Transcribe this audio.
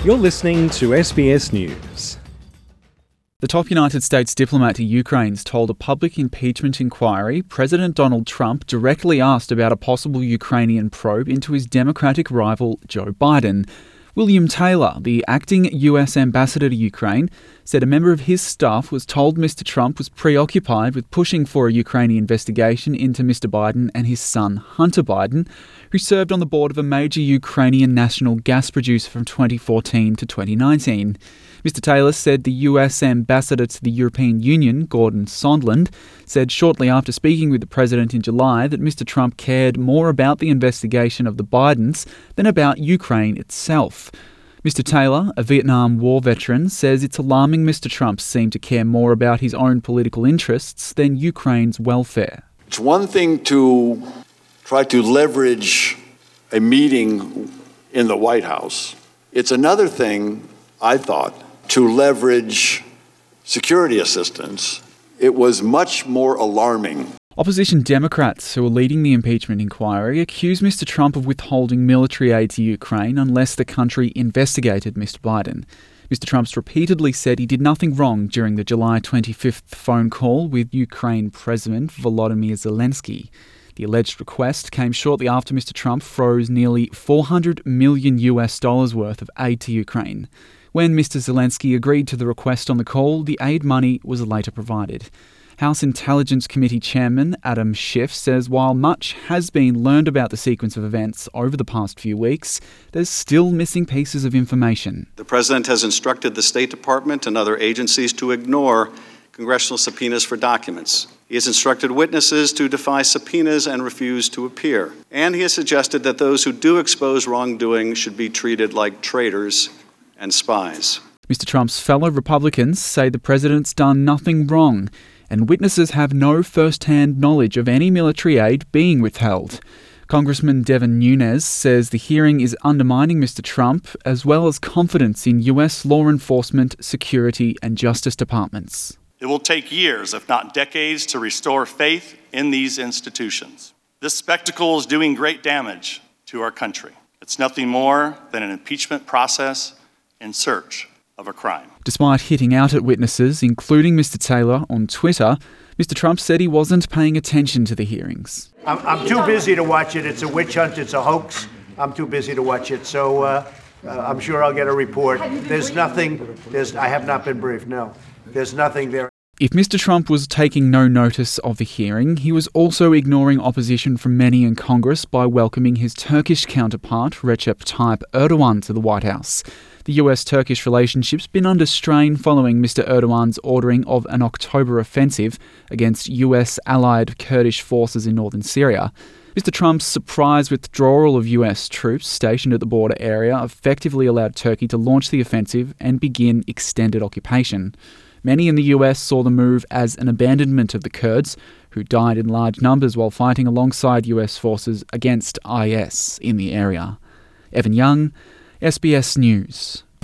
You're listening to SBS News. The top United States diplomat to Ukraine's told a public impeachment inquiry President Donald Trump directly asked about a possible Ukrainian probe into his Democratic rival Joe Biden. William Taylor, the acting US ambassador to Ukraine, said a member of his staff was told Mr. Trump was preoccupied with pushing for a Ukrainian investigation into Mr. Biden and his son Hunter Biden, who served on the board of a major Ukrainian national gas producer from 2014 to 2019. Mr. Taylor said the US ambassador to the European Union, Gordon Sondland, said shortly after speaking with the president in July that Mr. Trump cared more about the investigation of the Bidens than about Ukraine itself. Mr. Taylor, a Vietnam War veteran, says it's alarming Mr. Trump seemed to care more about his own political interests than Ukraine's welfare. It's one thing to try to leverage a meeting in the White House. It's another thing, I thought, to leverage security assistance. It was much more alarming. Opposition Democrats who are leading the impeachment inquiry accuse Mr. Trump of withholding military aid to Ukraine unless the country investigated Mr. Biden. Mr. Trump's repeatedly said he did nothing wrong during the July 25th phone call with Ukraine President Volodymyr Zelensky. The alleged request came shortly after Mr. Trump froze nearly $400 million worth of aid to Ukraine. When Mr. Zelensky agreed to the request on the call, the aid money was later provided. House Intelligence Committee Chairman Adam Schiff says while much has been learned about the sequence of events over the past few weeks, there's still missing pieces of information. The President has instructed the State Department and other agencies to ignore congressional subpoenas for documents. He has instructed witnesses to defy subpoenas and refuse to appear. And he has suggested that those who do expose wrongdoing should be treated like traitors and spies. Mr. Trump's fellow Republicans say the president's done nothing wrong, and witnesses have no first-hand knowledge of any military aid being withheld. Congressman Devin Nunes says the hearing is undermining Mr. Trump, as well as confidence in US law enforcement, security and justice departments. It will take years, if not decades, to restore faith in these institutions. This spectacle is doing great damage to our country. It's nothing more than an impeachment process in search of a crime. Despite hitting out at witnesses, including Mr. Taylor, on Twitter, Mr. Trump said he wasn't paying attention to the hearings. I'm too busy to watch it. It's a witch hunt. It's a hoax. I'm too busy to watch it. So I'm sure I'll get a report. There's nothing. I have not been briefed. No, there's nothing there. If Mr. Trump was taking no notice of the hearing, he was also ignoring opposition from many in Congress by welcoming his Turkish counterpart, Recep Tayyip Erdogan, to the White House. The US-Turkish relationship's been under strain following Mr. Erdogan's ordering of an October offensive against US-allied Kurdish forces in northern Syria. Mr. Trump's surprise withdrawal of US troops stationed at the border area effectively allowed Turkey to launch the offensive and begin extended occupation. Many in the US saw the move as an abandonment of the Kurds, who died in large numbers while fighting alongside US forces against IS in the area. Evan Young, SBS News.